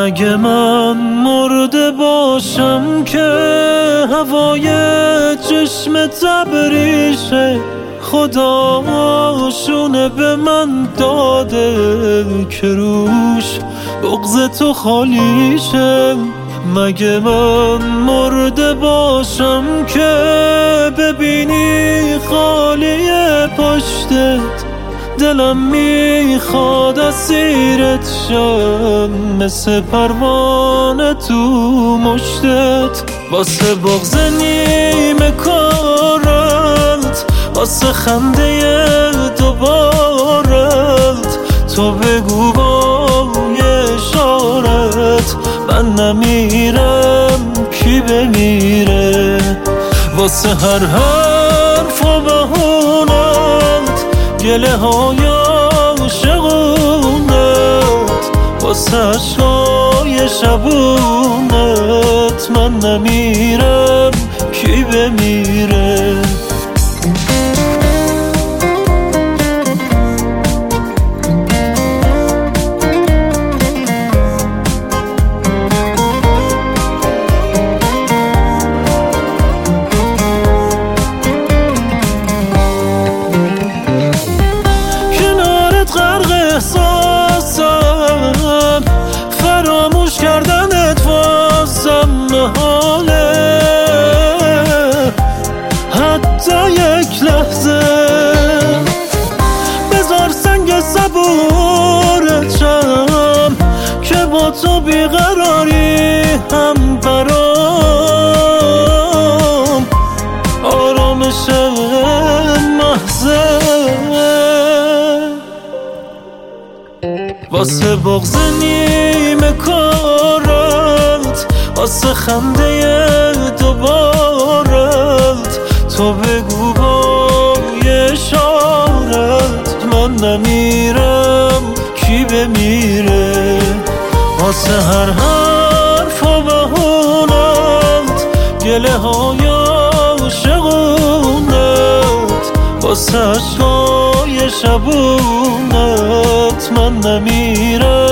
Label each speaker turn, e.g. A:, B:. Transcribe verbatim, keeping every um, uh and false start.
A: مگه من مرده باشم که هوای چشم تبریشه خدا شونه به من داده که روش بغض تو خالیشه. مگه من مرده باشم که ببینی خالی پشتت دلم میخواد اسیرت شم مثل پروانه تو مشتت. واسه بغض نیمه کارت واسه خنده دوبارت تو بگو با یه اشارت من نمیرم کی بمیره. واسه هر حرف و بهونت گله های عاشقونت واسه عشقای شبونت من نمیرم کی بمیره. فراموش کردنت واسم محاله حتی یک لحظه. بذار سنگ صبورتم که با تو بیقراری هم برام آرامش محضه. واسه بغض نیمه کارت واسه خنده دوبارت تو بگو با یه اشارت من نمیرم کی بمیره. واسه هر حرف و بهونت گله های عاشقونت واسه عشقای شبونت من نمیرم